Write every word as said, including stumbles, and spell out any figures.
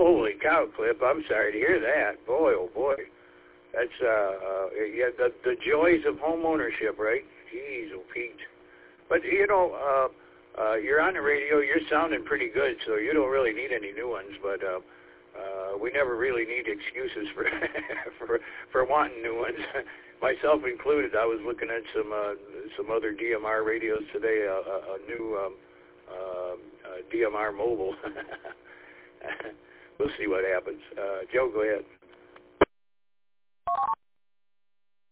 Holy cow, Cliff! I'm sorry to hear that. Boy, oh boy, that's uh, uh yeah, the the joys of home ownership, right? Jeez, oh Pete. But you know, uh, uh, you're on the radio. You're sounding pretty good, so you don't really need any new ones. But uh, uh, we never really need excuses for for for wanting new ones. Myself included. I was looking at some uh, some other D M R radios today. Uh, a, a new um, uh, uh, D M R mobile. We'll see what happens. Uh, Joe, go ahead.